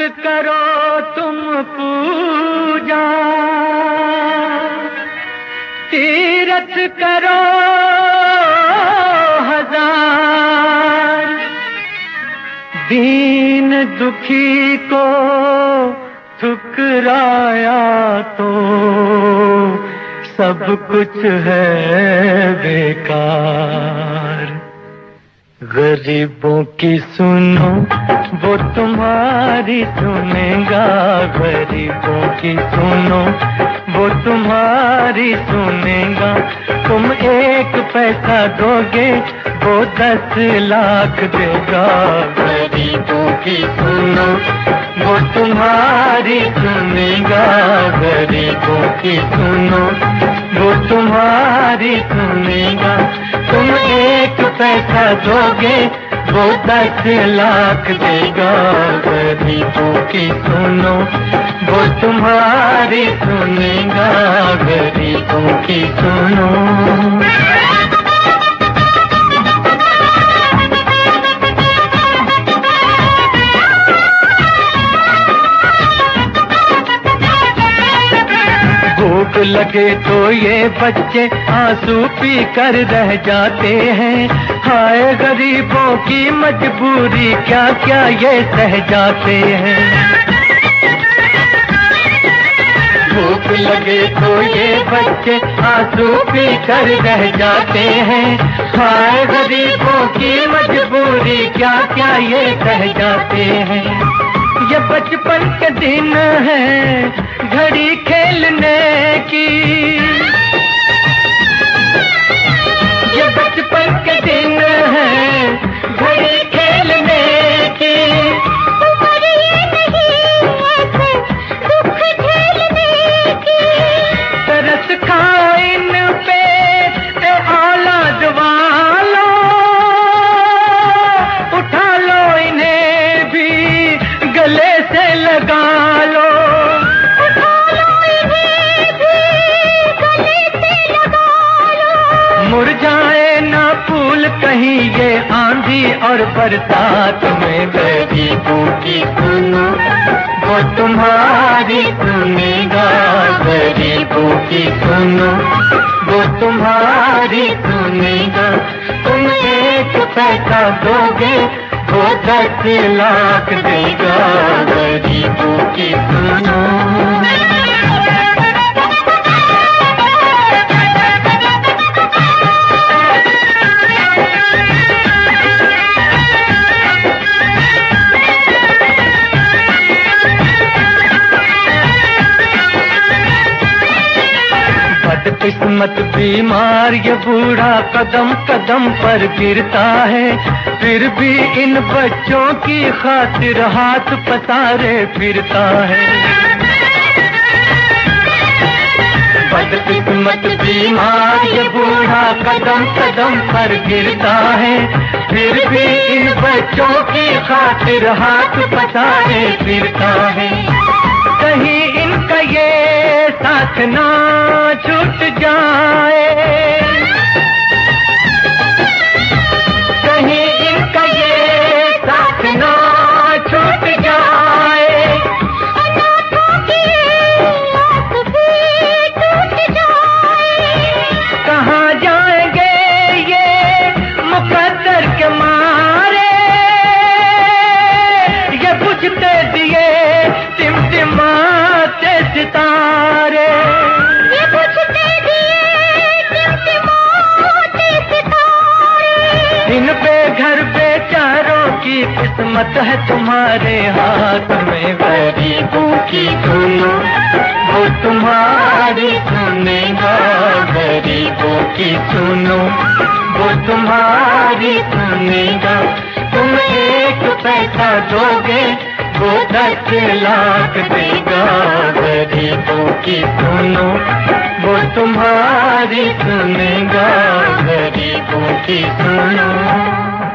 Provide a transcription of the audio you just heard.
करो तुम पूजा, तीरथ करो हजार, दीन दुखी को ठुकराया तो सब कुछ है बेकार। गरीबों की सुनो वो तुम्हारी सुनेगा, गरीबों की सुनो वो तुम्हारी सुनेगा। तुम 1 पैसा दोगे वो 10 लाख देगा। गरीबों की सुनो वो तुम्हारी सुनेगा, गरीबों की सुनो वो तुम्हारी सुनेगा। तुम 1 पैसा दोगे वो 10 लाख देगा। गरीबों की सुनो वो तुम्हारी सुनेगा, गरीबों की सुनो। भूख लगे तो ये बच्चे आंसू पी कर रह जाते हैं। हाय गरीबों की मजबूरी क्या क्या ये सह जाते हैं। भूख लगे तो ये बच्चे आंसू पी कर रह जाते हैं। हाय गरीबों की मजबूरी क्या क्या ये सह जाते हैं। ये बचपन के दिन है घड़ी खेलने की, ये बचपन के दिन है घड़ी खेलने की। दुख झेलने की तरस खाओ इन पे औलाद वालो, उठा लो इन्हें भी गले से लगा लो। मुरझाए ना फूल कहीं ये आंधी और बरसात में। गरीबों की सुनो वो तुम्हारी सुनेगा, गरीबों की सुनो वो तुम्हारी सुनेगा। तुम 1 पैसा दोगे वो 10 लाख देगा। गरीबों की सुनो। किस्मत बीमार ये बूढ़ा कदम कदम पर गिरता है, फिर भी इन बच्चों की खातिर हाथ पसारे फिरता है। बदकिस्मत बीमार ये बूढ़ा कदम कदम पर गिरता है, फिर भी इन बच्चों की खातिर हाथ पसारे फिरता है। कहीं इनका ये साथ ना छूट जाए, कहीं इनका ये साथ ना छूट जाए। अनाथों की आस भी टूट जाए। कहाँ जाएंगे ये मुकद्दर के मारे, ये बुझते दिए टिमटिमाते सितारे, ये बुझते दिए टिमटिमाते सितारे। इन बेघर बेचारों की किस्मत है तुम्हारे हाथ में। गरीबों की सुनो वो तुम्हारी सुनेगा, गरीबों की सुनो वो तुम्हारी सुनेगा। तुम 1 पैसा दोगे वो 10 लाख देगा। गरीबों की सुनो वो तुम्हारी सुनेगा, गरीबों की सुनो।